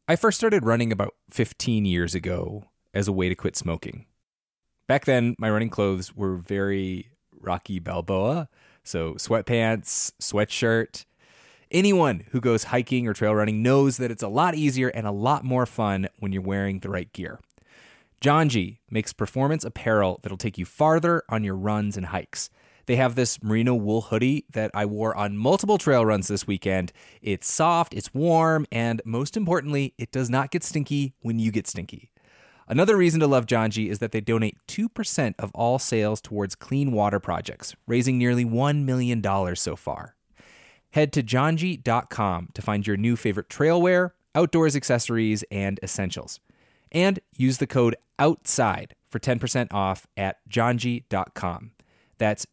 I first started running about 15 years ago as a way to quit smoking. Back then, my running clothes were very Rocky Balboa, so sweatpants, sweatshirt. Anyone who goes hiking or trail running knows that it's a lot easier and a lot more fun when you're wearing the right gear. Janji makes performance apparel that'll take you farther on your runs and hikes. They have this merino wool hoodie that I wore on multiple trail runs this weekend. It's soft, it's warm, and most importantly, it does not get stinky when you get stinky. Another reason to love Janji is that they donate 2% of all sales towards clean water projects, raising nearly $1 million so far. Head to janji.com to find your new favorite trail wear, outdoors accessories, and essentials. And use the code OUTSIDE for 10% off at janji.com. That's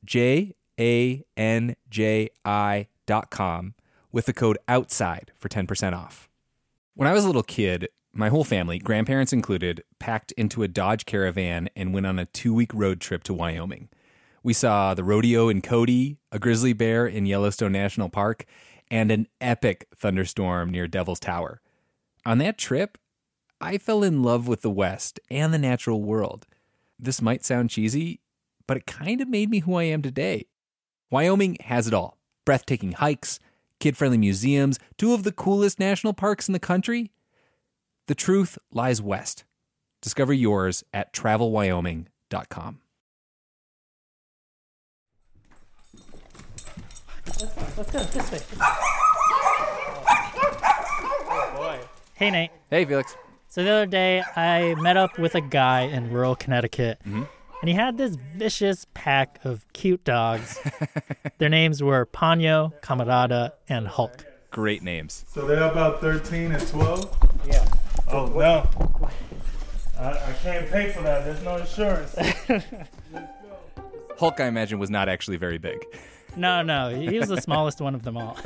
JANJI.com with the code OUTSIDE for 10% off. When I was a little kid, my whole family, grandparents included, packed into a Dodge Caravan and went on a 2-week road trip to Wyoming. We saw the rodeo in Cody, a grizzly bear in Yellowstone National Park, and an epic thunderstorm near Devil's Tower. On that trip, I fell in love with the West and the natural world. This might sound cheesy, but it kind of made me who I am today. Wyoming has it all. Breathtaking hikes, kid-friendly museums, 2 of the coolest national parks in the country. The truth lies west. Discover yours at travelwyoming.com. Let's go this way. Oh boy. Hey, Nate. Hey, Felix. So the other day, I met up with a guy in rural Connecticut, and he had this vicious pack of cute dogs. Their names were Ponyo, Camarada, and Hulk. Great names. So they're about 13 and 12? Yeah. Oh, no. I can't pay for that. There's no insurance. Hulk, I imagine, was not actually very big. No, he was the smallest one of them all.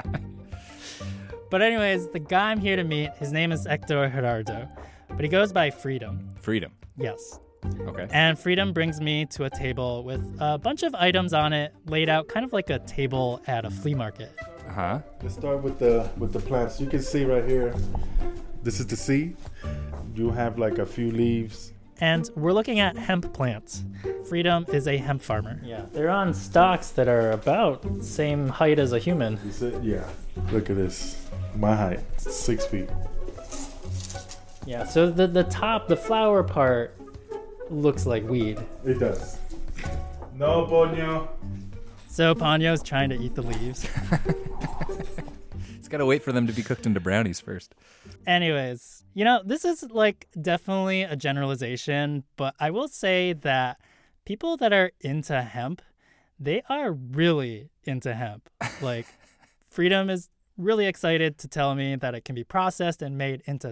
But anyways, the guy I'm here to meet, his name is Hector Gerardo, but he goes by Freedom. Freedom. Yes. Okay. And Freedom brings me to a table with a bunch of items on it laid out kind of like a table at a flea market. Uh-huh. Let's start with the plants. You can see right here, this is the seed. You have like a few leaves. And we're looking at hemp plants. Freedom is a hemp farmer. Yeah, they're on stalks that are about the same height as a human. You see? Yeah. Look at this. My height, 6 feet. Yeah, so the top, the flower part, looks like weed. It does. No, Ponyo. So Ponyo's trying to eat the leaves. He's got to wait for them to be cooked into brownies first. Anyways, this is like definitely a generalization, but I will say that people that are into hemp, they are really into hemp. Like, Freedom is really excited to tell me that it can be processed and made into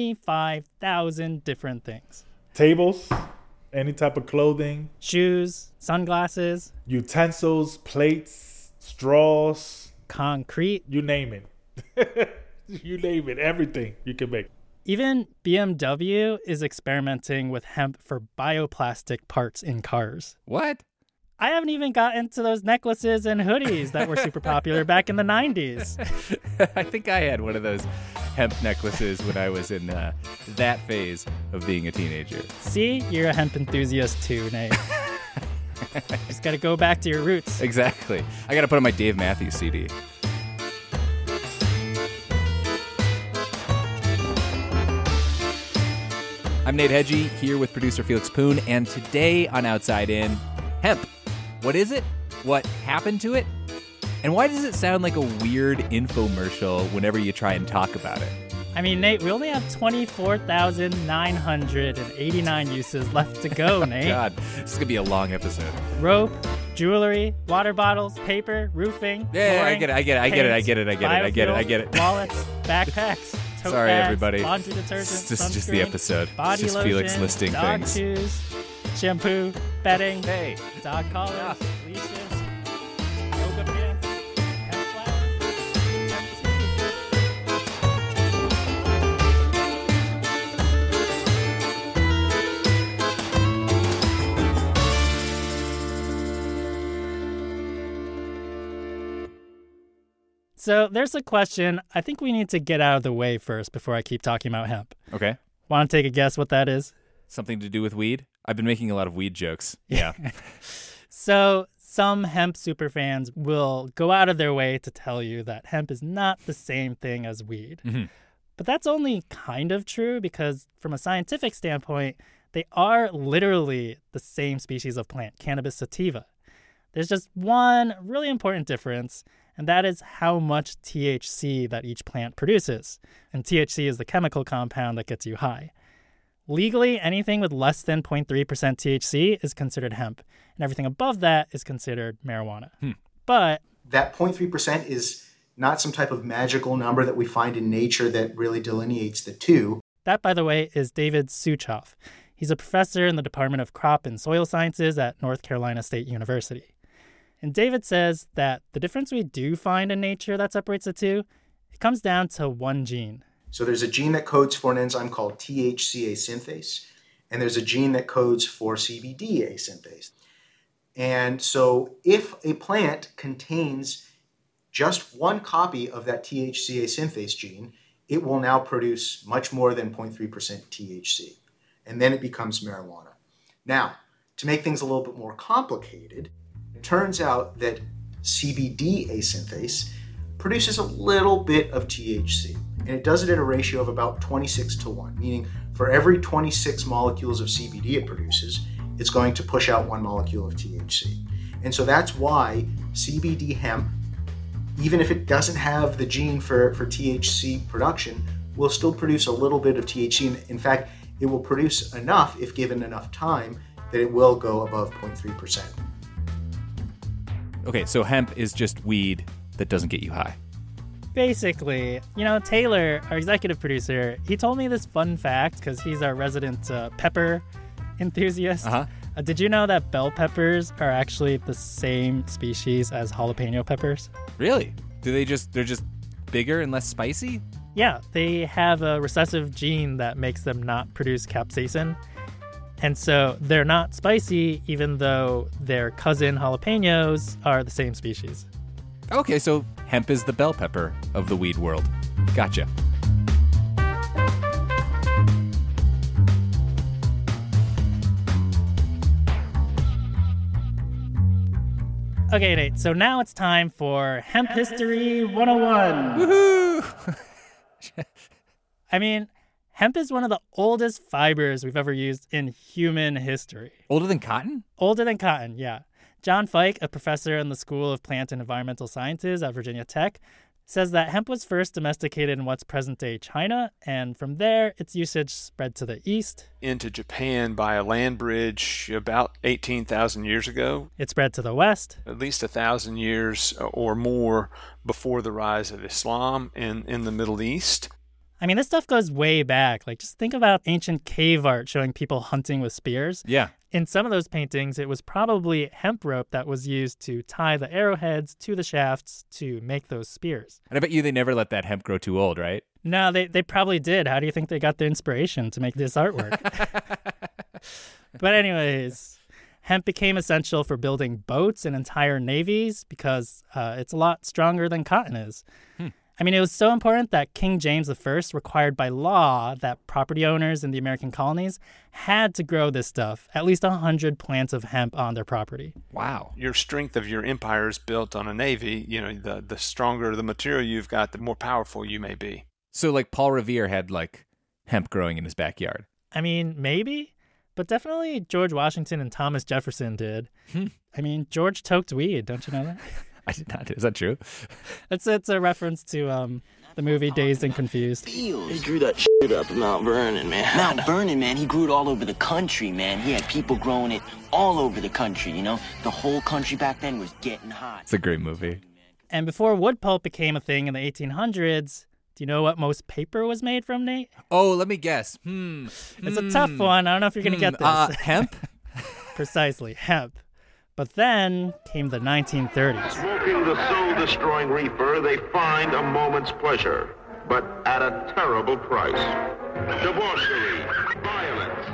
25,000 different things. Tables, any type of clothing. Shoes, sunglasses. Utensils, plates, straws. Concrete. You name it. You name it. Everything you can make. Even BMW is experimenting with hemp for bioplastic parts in cars. What? I haven't even gotten to those necklaces and hoodies that were super popular back in the 90s. I think I had one of those hemp necklaces when I was in that phase of being a teenager. See, you're a hemp enthusiast too, Nate. Just gotta go back to your roots. Exactly. I gotta put on my Dave Matthews CD. I'm Nate Hedgie, here with producer Felix Poon, and today on Outside In, hemp. What is it? What happened to it? And why does it sound like a weird infomercial whenever you try and talk about it? I mean, Nate, we only have 24,989 uses left to go, Nate. God, this is going to be a long episode. Rope, jewelry, water bottles, paper, roofing, Yeah, flooring, I get it. wallets, backpacks, tote Sorry, bags, everybody. laundry detergent, This is just sunscreen, the episode. body It's just lotion, Felix listing dog things. shoes, shampoo, bedding, Hey. dog collars, leashes, yoga pants, hemp flower, hemp tea. So there's a question I think we need to get out of the way first before I keep talking about hemp. Okay. Want to take a guess what that is? Something to do with weed? I've been making a lot of weed jokes. Yeah. So some hemp superfans will go out of their way to tell you that hemp is not the same thing as weed. Mm-hmm. But that's only kind of true because from a scientific standpoint, they are literally the same species of plant, Cannabis sativa. There's just one really important difference, and that is how much THC that each plant produces. And THC is the chemical compound that gets you high. Legally, anything with less than 0.3% THC is considered hemp, and everything above that is considered marijuana. But that 0.3% is not some type of magical number that we find in nature that really delineates the two. That, by the way, is David Suchoff. He's a professor in the Department of Crop and Soil Sciences at North Carolina State University. And David says that the difference we do find in nature that separates the two, it comes down to one gene. So there's a gene that codes for an enzyme called THCA synthase, and there's a gene that codes for CBDA synthase. And so if a plant contains just one copy of that THCA synthase gene, it will now produce much more than 0.3% THC, and then it becomes marijuana. Now, to make things a little bit more complicated, it turns out that CBDA synthase produces a little bit of THC, and it does it at a ratio of about 26:1, meaning for every 26 molecules of CBD it produces, it's going to push out 1 molecule of THC. And so that's why CBD hemp, even if it doesn't have the gene for THC production, will still produce a little bit of THC. In fact, it will produce enough, if given enough time, that it will go above 0.3%. Okay, so hemp is just weed that doesn't get you high. Basically, Taylor, our executive producer, he told me this fun fact because he's our resident pepper enthusiast. Did you know that bell peppers are actually the same species as jalapeno peppers? Really? They're just bigger and less spicy? Yeah, they have a recessive gene that makes them not produce capsaicin. And so they're not spicy, even though their cousin jalapenos are the same species. Okay, so hemp is the bell pepper of the weed world. Gotcha. Okay, Nate, so now it's time for Hemp History 101. Woohoo! I mean, hemp is one of the oldest fibers we've ever used in human history. Older than cotton? Older than cotton, yeah. John Fike, a professor in the School of Plant and Environmental Sciences at Virginia Tech, says that hemp was first domesticated in what's present-day China, and from there, its usage spread to the east. Into Japan by a land bridge about 18,000 years ago. It spread to the west. At least 1,000 years or more before the rise of Islam in the Middle East. I mean, this stuff goes way back. Like, just think about ancient cave art showing people hunting with spears. Yeah. In some of those paintings, it was probably hemp rope that was used to tie the arrowheads to the shafts to make those spears. And I bet you they never let that hemp grow too old, right? No, they probably did. How do you think they got the inspiration to make this artwork? But anyways, hemp became essential for building boats and entire navies because it's a lot stronger than cotton is. I mean, it was so important that King James I required by law that property owners in the American colonies had to grow this stuff, at least 100 plants of hemp on their property. Wow. Your strength of your empire is built on a navy. The stronger the material you've got, the more powerful you may be. So like Paul Revere had like hemp growing in his backyard. I mean, maybe, but definitely George Washington and Thomas Jefferson did. I mean, George toked weed. Don't you know that? I did not. Is that true? It's a reference to the movie Dazed and Confused. He grew that shit up in Mount Vernon, man. Mount Vernon, man, he grew it all over the country, man. He had people growing it all over the country, The whole country back then was getting hot. It's a great movie. And before wood pulp became a thing in the 1800s, do you know what most paper was made from, Nate? Oh, let me guess. It's a tough one. I don't know if you're going to get this. Hemp? Precisely, hemp. But then came the 1930s. Smoking the soul-destroying reefer, they find a moment's pleasure, but at a terrible price. Debauchery, violence,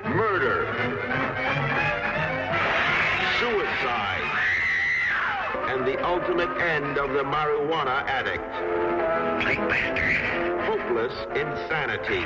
murder, suicide, and the ultimate end of the marijuana addict. Hopeless insanity.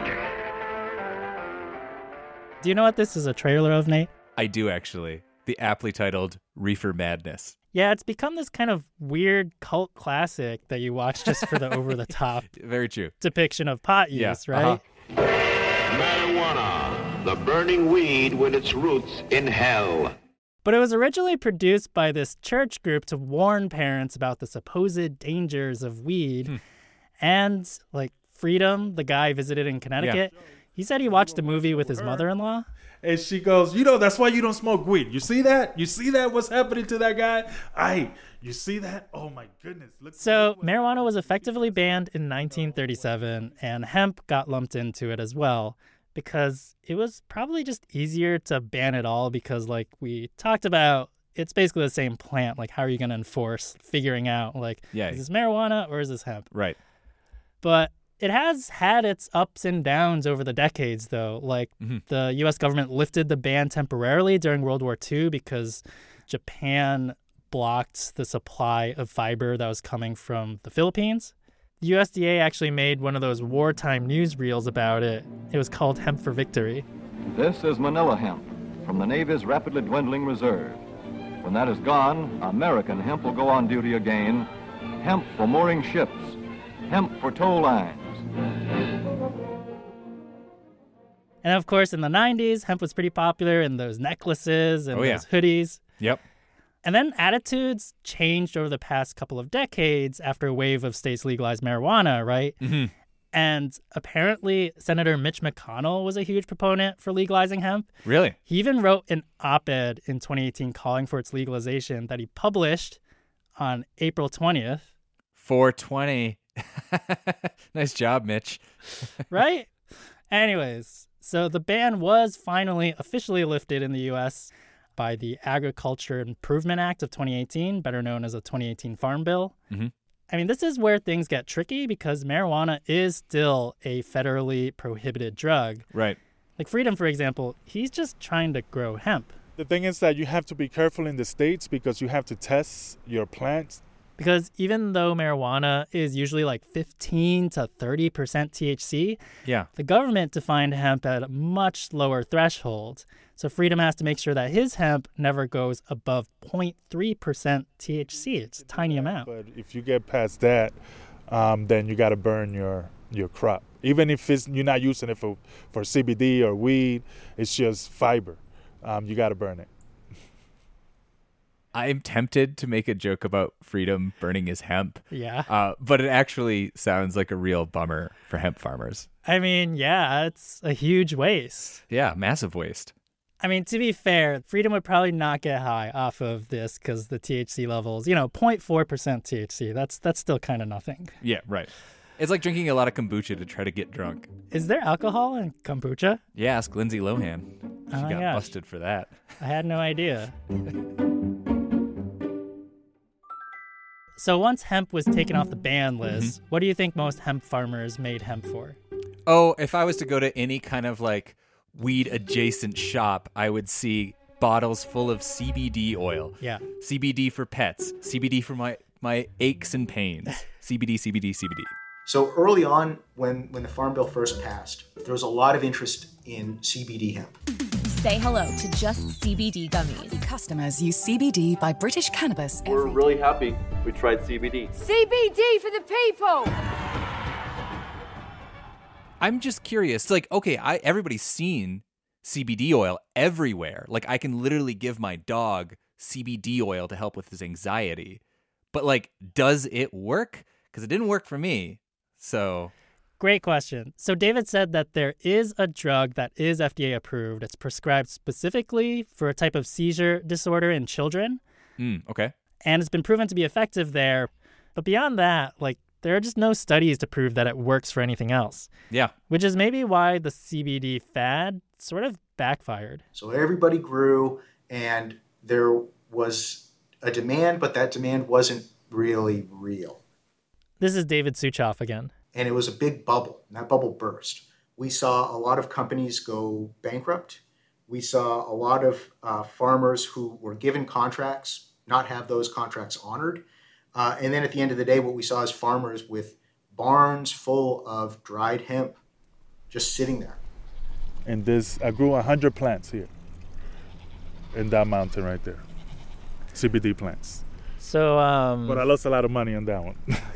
Do you know what this is a trailer of, Nate? I do, actually. The aptly titled Reefer Madness. Yeah, it's become this kind of weird cult classic that you watch just for the over-the-top Very true. depiction of pot use, right? Marijuana, the burning weed with its roots in hell. But it was originally produced by this church group to warn parents about the supposed dangers of weed. And, like, Freedom, the guy visited in Connecticut, he said he watched the movie with his mother-in-law. And she goes, that's why you don't smoke weed. You see that? You see that? What's happening to that guy? You see that? Oh, my goodness. So marijuana was effectively banned in 1937, and hemp got lumped into it as well, because it was probably just easier to ban it all because, like we talked about, it's basically the same plant. Like, how are you going to enforce figuring out, like, is this marijuana or is this hemp? Right. But it has had its ups and downs over the decades, though. Like, the U.S. government lifted the ban temporarily during World War II because Japan blocked the supply of fiber that was coming from the Philippines. The USDA actually made one of those wartime newsreels about it. It was called Hemp for Victory. This is Manila hemp from the Navy's rapidly dwindling reserve. When that is gone, American hemp will go on duty again. Hemp for mooring ships. Hemp for tow lines. And of course, in the 90s, hemp was pretty popular in those necklaces and those hoodies. Yep. And then attitudes changed over the past couple of decades after a wave of states legalized marijuana, right? And apparently, Senator Mitch McConnell was a huge proponent for legalizing hemp. Really? He even wrote an op-ed in 2018 calling for its legalization that he published on April 20th. 420. Nice job, Mitch. Right? Anyways, so the ban was finally officially lifted in the U.S. by the Agriculture Improvement Act of 2018, better known as the 2018 Farm Bill. I mean, this is where things get tricky because marijuana is still a federally prohibited drug. Right. Like Freedom, for example, he's just trying to grow hemp. The thing is that you have to be careful in the States because you have to test your plants. Because even though marijuana is usually like 15 to 30% THC, the government defined hemp at a much lower threshold. So Freedom has to make sure that his hemp never goes above 0.3% THC. It's a tiny amount. But if you get past that, then you got to burn your crop. Even if you're not using it for CBD or weed, it's just fiber. You got to burn it. I'm tempted to make a joke about Freedom burning his hemp. Yeah. But it actually sounds like a real bummer for hemp farmers. I mean, yeah, it's a huge waste. Yeah, massive waste. I mean, to be fair, Freedom would probably not get high off of this because the THC levels, 0.4% THC, that's still kind of nothing. Yeah, right. It's like drinking a lot of kombucha to try to get drunk. Is there alcohol in kombucha? Yeah, ask Lindsay Lohan. She got busted for that. I had no idea. So once hemp was taken off the ban list, what do you think most hemp farmers made hemp for? Oh, if I was to go to any kind of like weed adjacent shop, I would see bottles full of CBD oil. Yeah. CBD for pets. CBD for my aches and pains. CBD, CBD, CBD. So early on, when the Farm Bill first passed, there was a lot of interest in CBD hemp. Say hello to Just CBD gummies. Customers use CBD by British Cannabis. We're really happy we tried CBD. CBD for the people! I'm just curious. Like, okay, everybody's seen CBD oil everywhere. Like, I can literally give my dog CBD oil to help with his anxiety. But, like, does it work? Because it didn't work for me. So... Great question. So David said that there is a drug that is FDA approved. It's prescribed specifically for a type of seizure disorder in children. Okay. And it's been proven to be effective there. But beyond that, like, there are just no studies to prove that it works for anything else. Yeah. Which is maybe why the CBD fad sort of backfired. So everybody grew and there was a demand, but that demand wasn't really real. This is David Suchoff again. And it was a big bubble, and that bubble burst. We saw a lot of companies go bankrupt. We saw a lot of farmers who were given contracts, not have those contracts honored. And then at the end of the day, what we saw is farmers with barns full of dried hemp just sitting there. And I grew 100 plants here in that mountain right there, CBD plants. So, but I lost a lot of money on that one.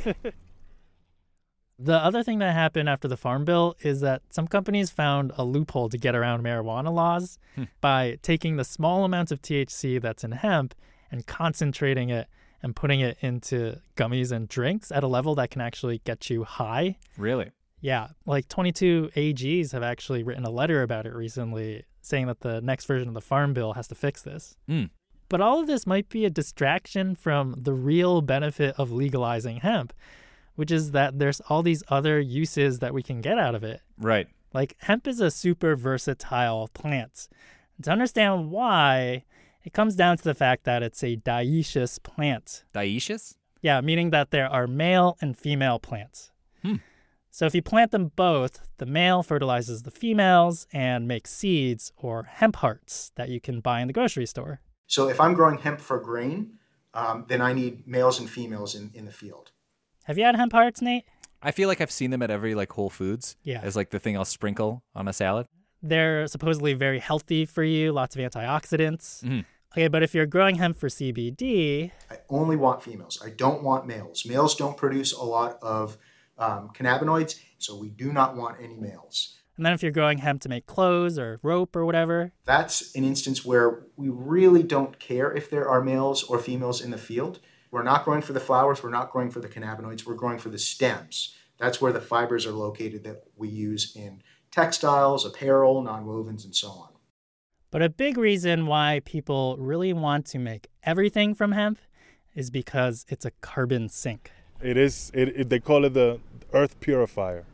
The other thing that happened after the Farm Bill is that some companies found a loophole to get around marijuana laws by taking the small amounts of THC that's in hemp and concentrating it and putting it into gummies and drinks at a level that can actually get you high. Really? Yeah. Like 22 AGs have actually written a letter about it recently saying that the next version of the Farm Bill has to fix this. But all of this might be a distraction from the real benefit of legalizing hemp, which is that there's all these other uses that we can get out of it. Right. Like hemp is a super versatile plant. To understand why, it comes down to the fact that it's a dioecious plant. Dioecious? Yeah, meaning that there are male and female plants. So if you plant them both, the male fertilizes the females and makes seeds or hemp hearts that you can buy in the grocery store. So if I'm growing hemp for grain, then I need males and females in the field. Have you had hemp hearts, Nate? I feel like I've seen them at every Whole Foods. Yeah. As the thing I'll sprinkle on a salad. They're supposedly very healthy for you, lots of antioxidants. Okay, but if you're growing hemp for CBD... I only want females. I don't want males. Males don't produce a lot of cannabinoids, so we do not want any males. And then if you're growing hemp to make clothes or rope or whatever... That's an instance where we really don't care if there are males or females in the field. We're not growing for the flowers. We're not growing for the cannabinoids. We're growing for the stems. That's where the fibers are located that we use in textiles, apparel, nonwovens, and so on. But a big reason why people really want to make everything from hemp is because it's a carbon sink. It is. They call it the earth purifier.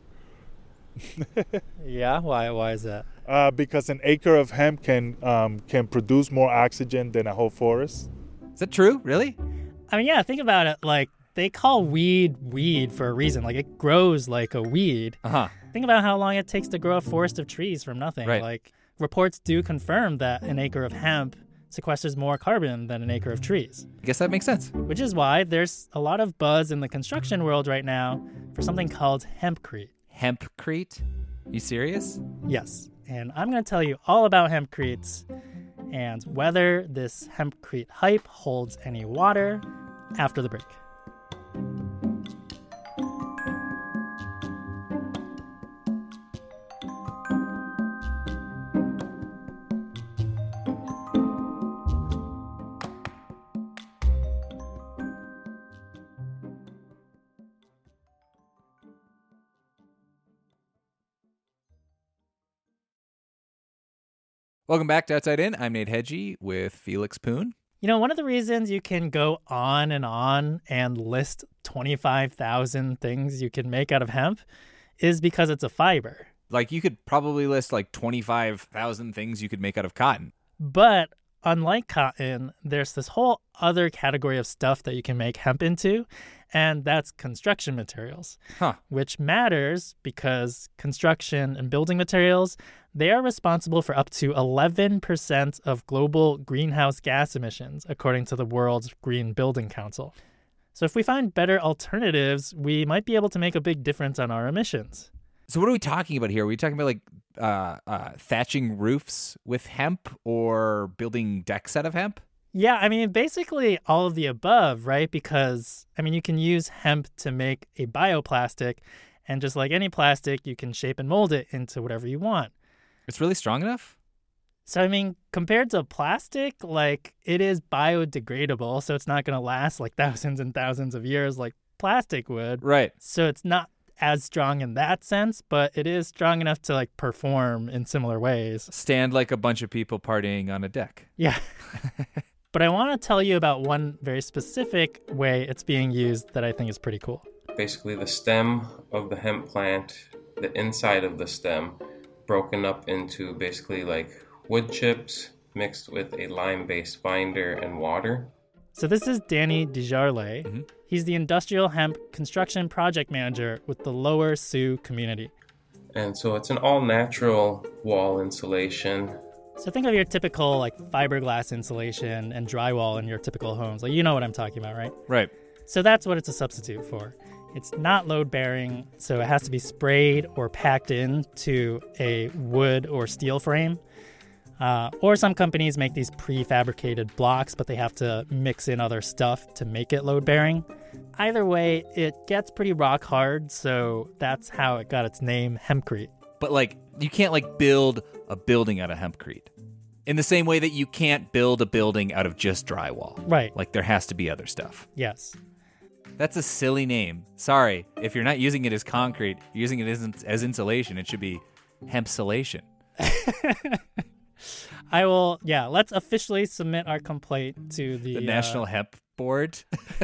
Yeah? Why is that? Because an acre of hemp can produce more oxygen than a whole forest. Is that true? Really? I mean, yeah, think about it. They call weed for a reason. It grows like a weed. Think about how long it takes to grow a forest of trees from nothing. Right. Reports do confirm that an acre of hemp sequesters more carbon than an acre of trees. I guess that makes sense. Which is why there's a lot of buzz in the construction world right now for something called hempcrete. Hempcrete? You serious? Yes. And I'm going to tell you all about hempcretes and whether this hempcrete hype holds any water after the break. Welcome back to Outside In. I'm Nate Hedgie with Felix Poon. You know, one of the reasons you can go on and list 25,000 things you can make out of hemp is because it's a fiber. You could probably list 25,000 things you could make out of cotton. But unlike cotton, there's this whole other category of stuff that you can make hemp into, and that's construction materials. Which matters because construction and building materials, they are responsible for up to 11% of global greenhouse gas emissions, according to the World's Green Building Council. So if we find better alternatives, we might be able to make a big difference on our emissions. So what are we talking about here? Are we talking about thatching roofs with hemp or building decks out of hemp? Yeah, I mean, basically all of the above, right? Because, you can use hemp to make a bioplastic, and just like any plastic, you can shape and mold it into whatever you want. It's really strong enough? So, compared to plastic, it is biodegradable, so it's not going to last thousands and thousands of years like plastic would. Right. So it's not as strong in that sense, but it is strong enough to perform in similar ways. Stand like a bunch of people partying on a deck. Yeah. But I want to tell you about one very specific way it's being used that I think is pretty cool. Basically, the stem of the hemp plant, the inside of the stem, broken up into basically wood chips mixed with a lime-based binder and water. So this is Danny Desjarlais. Mm-hmm. He's the industrial hemp construction project manager with the Lower Sioux community. And so it's an all-natural wall insulation. So think of your typical like fiberglass insulation and drywall in your typical homes. Like, you know what I'm talking about, right? Right. So that's what it's a substitute for. It's not load-bearing, so it has to be sprayed or packed into a wood or steel frame. Or some companies make these prefabricated blocks, but they have to mix in other stuff to make it load-bearing. Either way, it gets pretty rock hard, so that's how it got its name, hempcrete. But like, you can't like build a building out of hempcrete in the same way that you can't build a building out of just drywall. Right. Like, there has to be other stuff. Yes. That's a silly name. Sorry, if you're not using it as concrete, you're using it as insulation. It should be hempsolation. Let's officially submit our complaint to the National Hemp Board.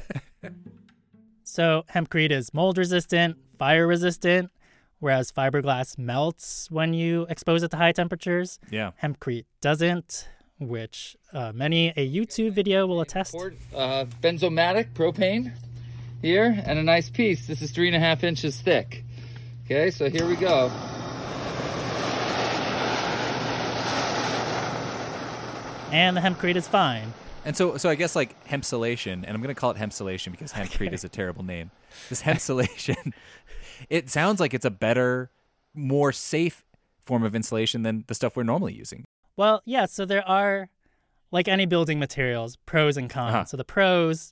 So hempcrete is mold resistant, fire resistant, whereas fiberglass melts when you expose it to high temperatures. Yeah. Hempcrete doesn't, which many a YouTube video will attest. Benzomatic propane here, and a nice piece. This is 3.5 inches thick. Okay, so here we go. And the hempcrete is fine. And so I guess like hempsolation, and I'm going to call it hempsolation because hempcrete is a terrible name. This hempsolation, it sounds like it's a better, more safe form of insulation than the stuff we're normally using. Well, yeah, so there are, like any building materials, pros and cons. Uh-huh. So the pros,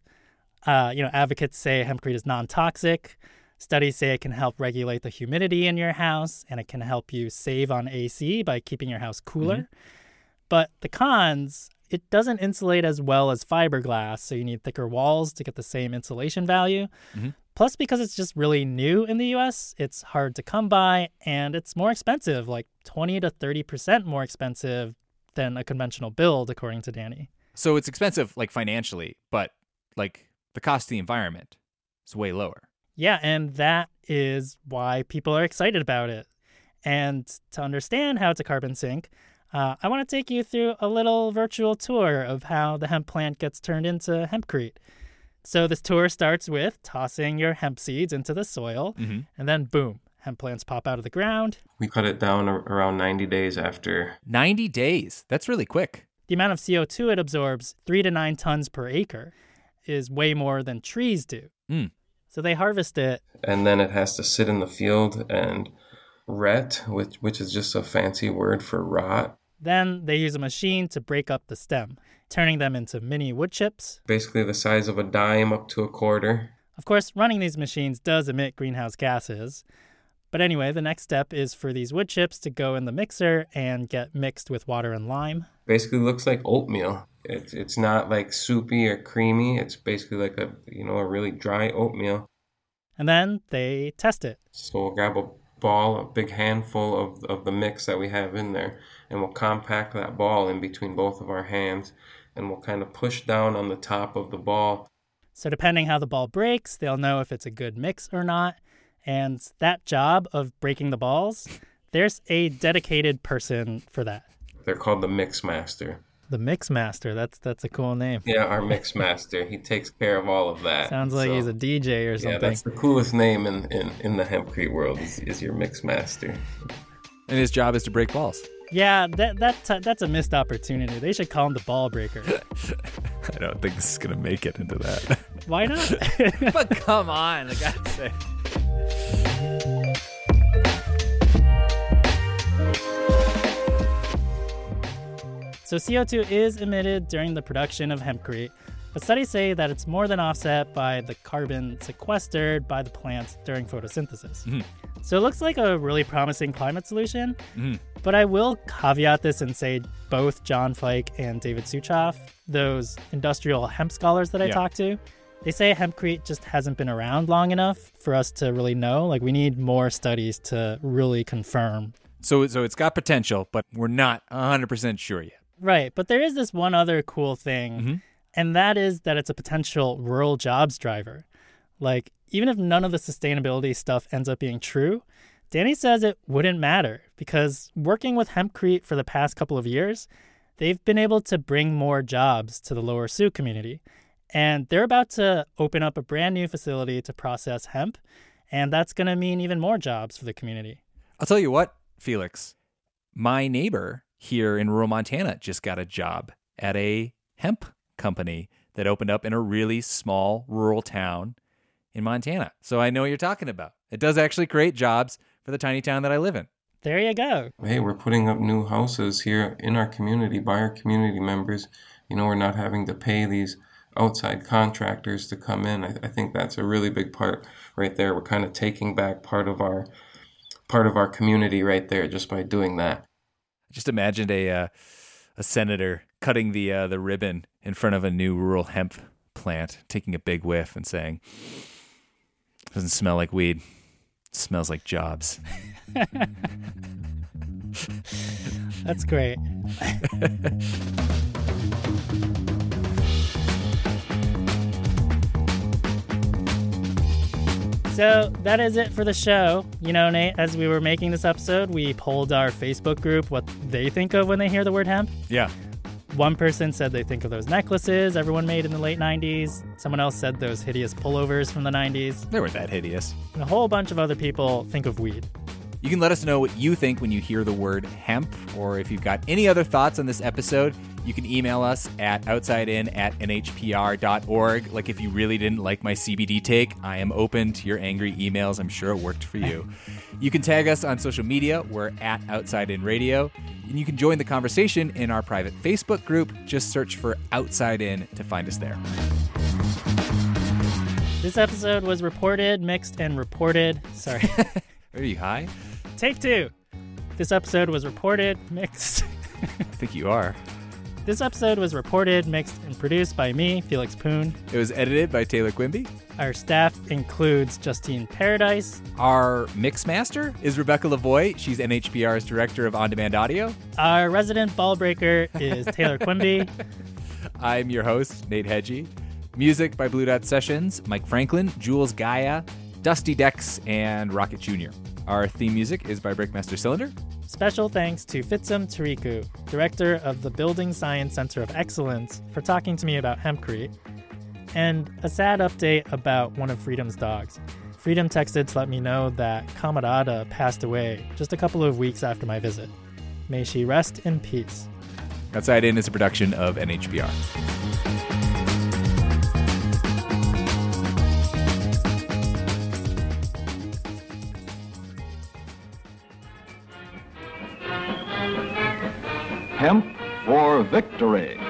advocates say hempcrete is non-toxic. Studies say it can help regulate the humidity in your house, and it can help you save on AC by keeping your house cooler. Mm-hmm. But the cons, it doesn't insulate as well as fiberglass, so you need thicker walls to get the same insulation value. Mm-hmm. Plus, because it's just really new in the U.S., it's hard to come by, and it's more expensive, like 20 to 30% more expensive than a conventional build, according to Danny. So it's expensive, like financially, but like the cost of the environment is way lower. Yeah, and that is why people are excited about it. And to understand how it's a carbon sink, I want to take you through a little virtual tour of how the hemp plant gets turned into hempcrete. So this tour starts with tossing your hemp seeds into the soil, mm-hmm. and then boom, hemp plants pop out of the ground. We cut it down around 90 days after. 90 days? That's really quick. The amount of CO2 it absorbs, 3 to 9 tons per acre, is way more than trees do. Mm. So they harvest it. And then it has to sit in the field and ret, which is just a fancy word for rot. Then they use a machine to break up the stem, turning them into mini wood chips. Basically the size of a dime up to a quarter. Of course, running these machines does emit greenhouse gases. But anyway, the next step is for these wood chips to go in the mixer and get mixed with water and lime. Basically looks like oatmeal. It's not like soupy or creamy. It's basically like a really dry oatmeal. And then they test it. So we'll grab a big handful of the mix that we have in there, and we'll compact that ball in between both of our hands, and we'll kind of push down on the top of the ball. So depending how the ball breaks, they'll know if it's a good mix or not. And that job of breaking the balls, there's a dedicated person for that. They're called the mix master. The mix master, that's a cool name. Yeah, our mix master. He takes care of all of that. Sounds like he's a DJ or something. Yeah, that's the coolest name in the hempcrete world is your mix master. And his job is to break balls. Yeah, that's a missed opportunity. They should call him the ball breaker. I don't think this is going to make it into that. Why not? But come on, I gotta say. So CO2 is emitted during the production of hempcrete, but studies say that it's more than offset by the carbon sequestered by the plants during photosynthesis. Mm-hmm. So it looks like a really promising climate solution, mm-hmm. but I will caveat this and say both John Fike and David Suchoff, those industrial hemp scholars that I talked to, they say hempcrete just hasn't been around long enough for us to really know. Like, we need more studies to really confirm. So it's got potential, but we're not 100% sure yet. Right, but there is this one other cool thing, mm-hmm. and that is that it's a potential rural jobs driver. Like, even if none of the sustainability stuff ends up being true, Danny says it wouldn't matter because working with hempcrete for the past couple of years, they've been able to bring more jobs to the Lower Sioux community. And they're about to open up a brand new facility to process hemp, and that's going to mean even more jobs for the community. I'll tell you what, Felix, my neighbor here in rural Montana just got a job at a hemp company that opened up in a really small rural town in Montana. So I know what you're talking about. It does actually create jobs for the tiny town that I live in. There you go. Hey, we're putting up new houses here in our community by our community members. We're not having to pay these outside contractors to come in. I think that's a really big part right there. We're kind of taking back part of our community right there just by doing that. Just imagined a senator cutting the ribbon in front of a new rural hemp plant, taking a big whiff and saying, "Doesn't smell like weed. It smells like jobs." That's great. So that is it for the show. Nate, as we were making this episode, we polled our Facebook group what they think of when they hear the word hemp. Yeah. One person said they think of those necklaces everyone made in the late 90s. Someone else said those hideous pullovers from the 90s. They weren't that hideous. And a whole bunch of other people think of weed. You can let us know what you think when you hear the word hemp, or if you've got any other thoughts on this episode, you can email us at outsidin@nhpr.org. Like, if you really didn't like my CBD take, I am open to your angry emails. I'm sure it worked for you. You can tag us on social media. We're at Outside In Radio. And you can join the conversation in our private Facebook group. Just search for Outside In to find us there. This episode was reported, mixed, and reported. Sorry. Are you high? Take two. This episode was reported, mixed. I think you are. This episode was reported, mixed, and produced by me, Felix Poon. It was edited by Taylor Quimby. Our staff includes Justine Paradise. Our mix master is Rebecca Lavoie. She's NHPR's Director of On-Demand Audio. Our resident ball breaker is Taylor Quimby. I'm your host, Nate Hedgie. Music by Blue Dot Sessions, Mike Franklin, Jules Gaia, Dusty Dex, and Rocket Jr. Our theme music is by Breakmaster Cylinder. Special thanks to Fitsum Tariku, Director of the Building Science Center of Excellence, for talking to me about hempcrete. And a sad update about one of Freedom's dogs. Freedom texted to let me know that Camarada passed away just a couple of weeks after my visit. May she rest in peace. Outside In is a production of NHPR. Hemp for victory.